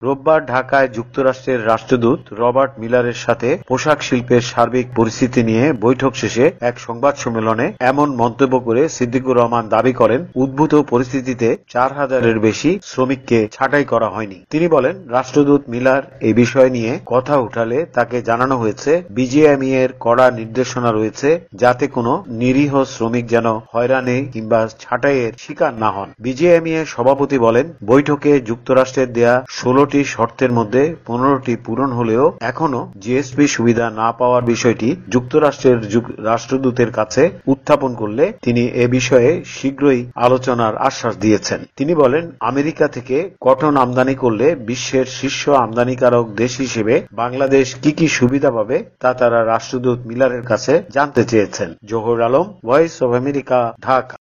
রোববার ঢাকায় যুক্তরাষ্ট্রের রাষ্ট্রদূত রবার্ট মিলারের সাথে পোশাক শিল্পের সার্বিক পরিস্থিতি নিয়ে বৈঠক শেষে এক সংবাদ সম্মেলনে এমন মন্তব্য করে সিদ্দিকুর রহমান দাবি করেন, উদ্ভূত পরিস্থিতিতে 4,000-এর বেশি শ্রমিককে ছাঁটাই করা হয়নি। তিনি বলেন, রাষ্ট্রদূত মিলার এই বিষয় নিয়ে কথা উঠালে তাকে জানানো হয়েছে বিজিএমইএ এর কড়া নির্দেশনা রয়েছে যাতে কোনো নিরীহ শ্রমিক যেন হয়রানি কিংবা ছাঁটাইয়ের শিকার না হন। বিজিএমইএ সভাপতি বলেন, বৈঠকে যুক্তরাষ্ট্রের দেয়া 16টি শর্তের মধ্যে 15টি পূরণ হলেও এখনো জিএসপি সুবিধা না পাওয়ার বিষয়টি যুক্তরাষ্ট্রের রাষ্ট্রদূতের কাছে উত্থাপন করলে তিনি এ বিষয়ে শীঘ্রই আলোচনার আশ্বাস দিয়েছেন। তিনি বলেন, আমেরিকা থেকে কটন আমদানি করলে বিশ্বের শীর্ষ আমদানিকারক দেশ হিসেবে বাংলাদেশ কি কি সুবিধা পাবে তা তারা রাষ্ট্রদূত মিলারের কাছে জানতে চেয়েছেন। Johar Alam, voice of America, Dhaka.